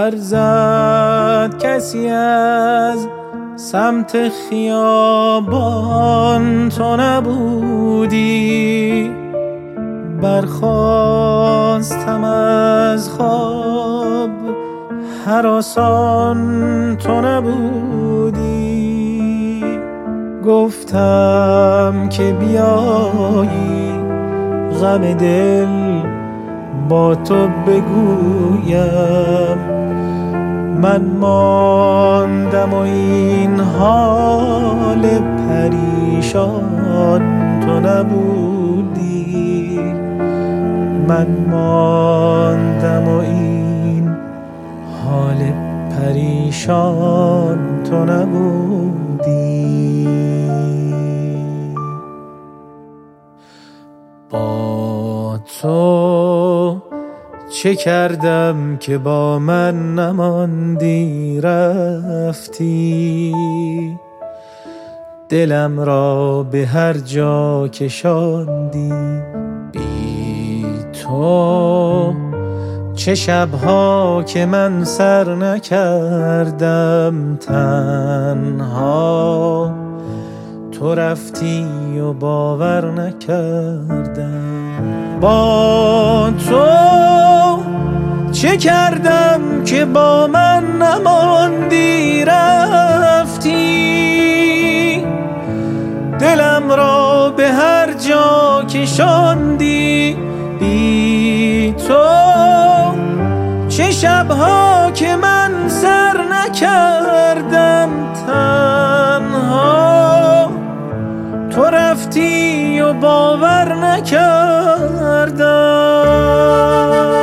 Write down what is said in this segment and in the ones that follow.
سر زد کسی از سمت خیابان، تو نبودی. برخاستم از خواب هراسان، تو نبودی. گفتم که بیایی غم دل با تو بگویم، من ماندم و این حال پریشان، تو نبودی. من ماندم و این حال پریشان، تو نبودی. با تو چه کردم که با من نماندی رفتی؟ دلم را به هر جا کشاندی. بی تو چه شبها که من سر نکردم تنها، تو رفتی و باور نکردم. با تو چه کردم که با من نماندی رفتی؟ دلم را به هر جا کشاندی. بی تو چه شبها که من سر نکردم تنها، تو رفتی و باور نکردم.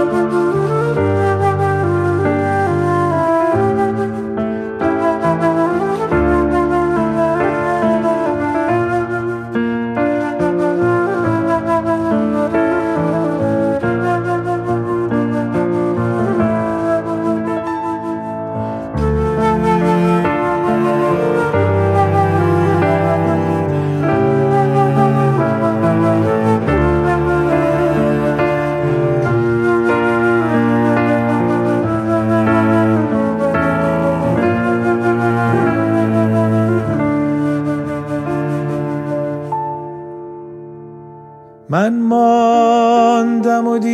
من ماندم و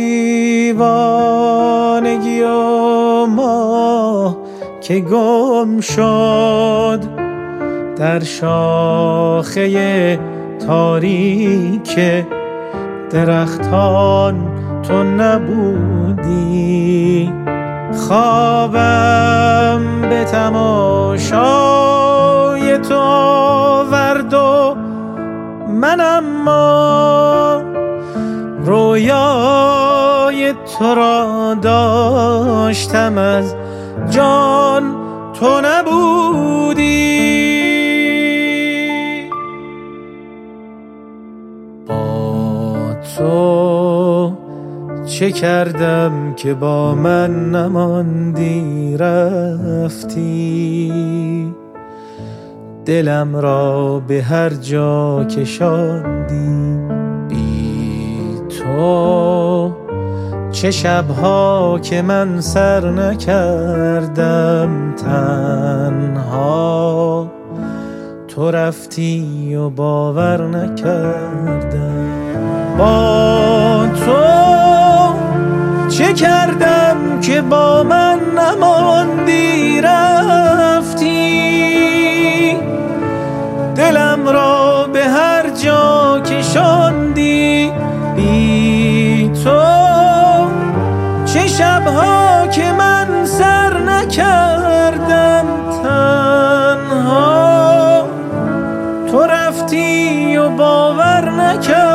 دیوانگی و ما که گم شد در شاخه تاریک درختان، تو نبودی. خوابم به تماشای تو آورد و من اما رویای تو را داشتم از جان، تو نبودی. با تو چه کردم که با من نماندی رفتی؟ دلم را به هر جا کشاندی. بی تو چه شبها که من سر نکردم تنها، تو رفتی و باور نکردم. با تو چه کردم که با من نماندی رفتی؟ دلم را به هر جا کشاندی. بی تو چه شبها که من سر نکردم تنها، تو رفتی و باور نکردم.